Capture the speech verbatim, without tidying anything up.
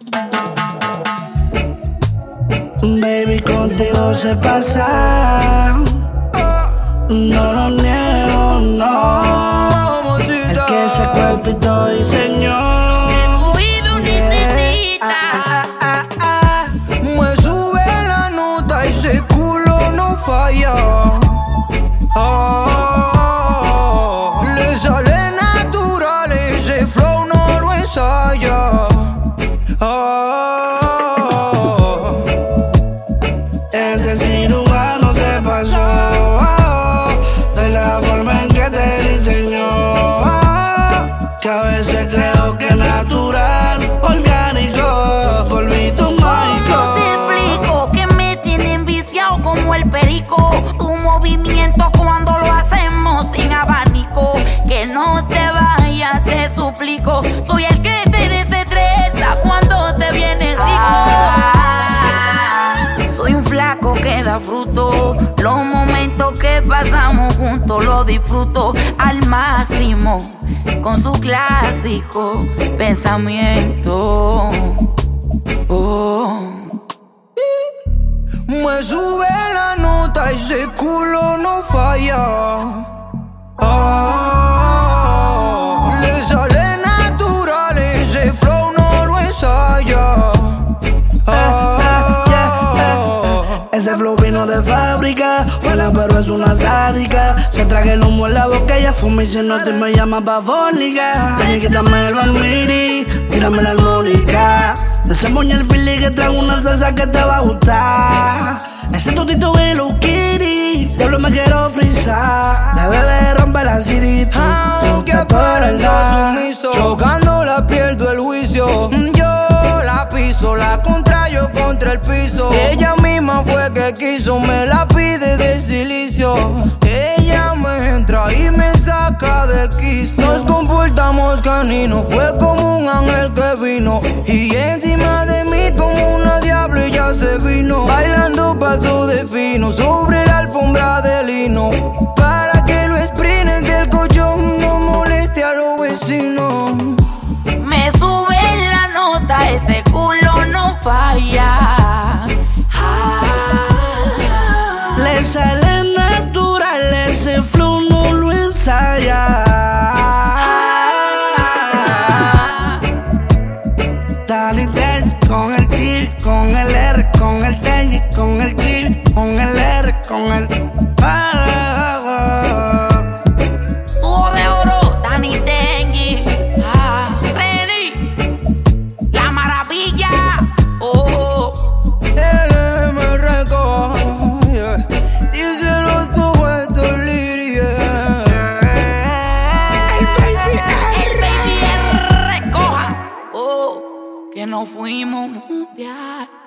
Baby, contigo se pasa. No lo niego, no. Es que ese cuerpito diseñó. Falla, ah, le sale natural, ese flow no lo ensaya. Ah, ese cirujano se pasó ah, de la forma en que te diseñó. Ah, que a veces creo que es natural, orgánico, polvito mágico. Te explico que me tienen viciado como el perico. Tu movimiento cuando lo hacemos sin abanico. Que no te vayas, te suplico. Soy el que te desestresa cuando te viene rico. Ah, soy un flaco que da fruto. Los momentos que pasamos juntos los disfruto al máximo. Con su clásico pensamiento. Oh. Me sube la nota, ese culo no falla. Ah, le sale natural, ese flow no lo ensaya. Ah, yeah, yeah. Ese flow vino de fábrica, buena pero es una sádica. Se traga el humo en la boca, ella fuma y se nota y me llama pa' fónica. Ven y quítame el bambiri, tírame la armónica. De ese moño el fili que trae una salsa que te va a gustar. Ese tutito de Hello Kitty, diablo me quiero frizar. La bebé rompe la cirita, aunque aparezca sumiso, chocando la pierdo el juicio. Yo la piso, la contrayo contra el piso. Ella misma fue que quiso, me la pide de silicio. Ella me entra y me saca de quicio. Nos comportamos caninos, fue como un ángel que vino. Y encima de mí como una diablo y ya se vino. Bailando paso de fino sobre la alfombra de lino. Para que lo esprinen del colchón no moleste a los vecinos. Me sube la nota, ese culo no falla. Ah, le sale natural, ese flow no lo ensaya. Dale, dale, con el T, con el R, con el T, con el T, con el R, con el Dúo de oro, Dani Tengi. Ah, Reni, la maravilla. Oh, El M recoge, díselo tú a estos liries. el baby recoja. Oh, que nos fuimos mundial.